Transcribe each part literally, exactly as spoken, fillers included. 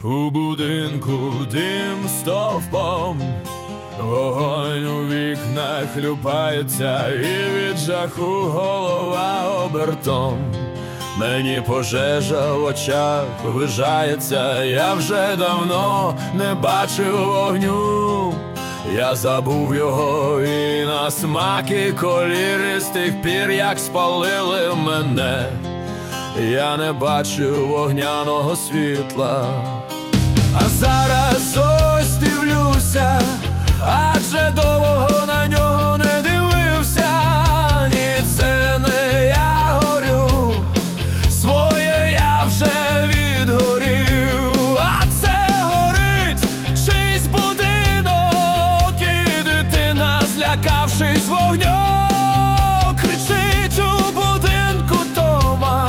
У будинку дим стовпом, вогонь у вікнах хлюпається, і від жаху голова обертом. Мені пожежа в очах вижається, я вже давно не бачив вогню. Я забув його і на смак, і колір з тих пір, як спалили мене. Я не бачив вогняного світла, а зараз ось дивлюся, адже довго на нього не дивився. Ні, це не я горю, своє я вже відгорів. А це горить чийсь будинок, і дитина, злякавшись вогню, кричить у будинку дома,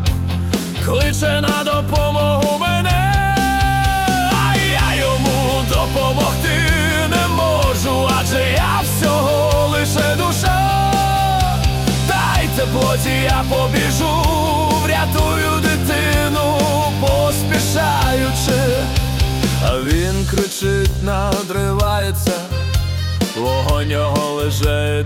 кличе на допомогу мене. А я йому допомогти не можу, адже я всього лише душа. Дайте плоті, я побіжу, врятую дитину, поспішаючи. А він кричить, надривається, вогонь його лише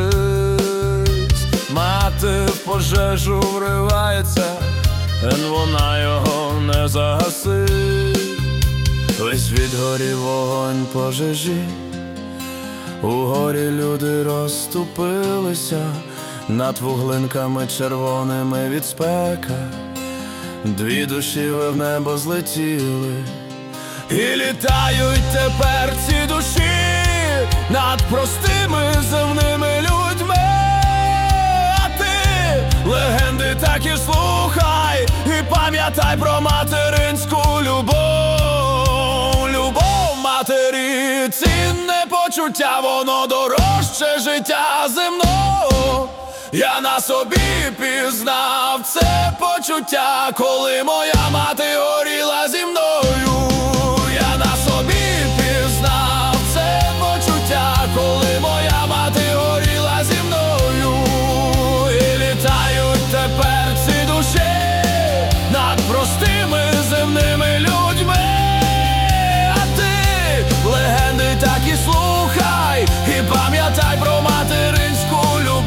душить. Мати в пожежу вривається, вона його не загасить. Весь відгорів вогонь пожежі, у горі люди розступилися, над вуглинками червоними від спека. Дві душі в небо злетіли, і літають тепер ці душі над простими земними людьми. А ти легенди так і слухай, і пам'ятай про материнську любов. Любов матері, цінне почуття, воно дорожче життя земного. Я на собі пізнав це почуття, коли моя мати горіла зі мною. Я на собі пізнав це почуття, коли моя мати горіла зі мною. І літають тепер ці душі над простими земними людьми. А ти легенди так і слухай, і пам'ятай про материнську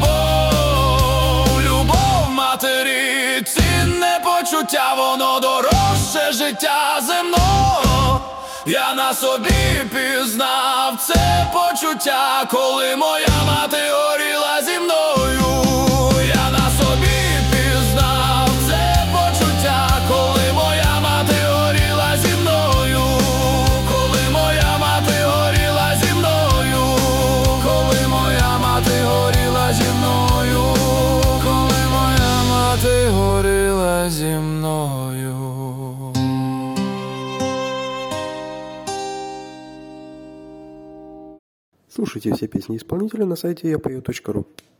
любов. Любов матері, цінне почуття, воно дорожче життя земного. Я на собі пізнав це почуття, коли моя мати горіла зі мною. Я на собі пізнав це почуття, коли моя мати горіла зі мною. Коли моя мати горіла зі мною. Коли моя мати горіла зі мною. Коли моя мати горіла зі мною. Слушайте все песни исполнителя на сайте я пою точка ру.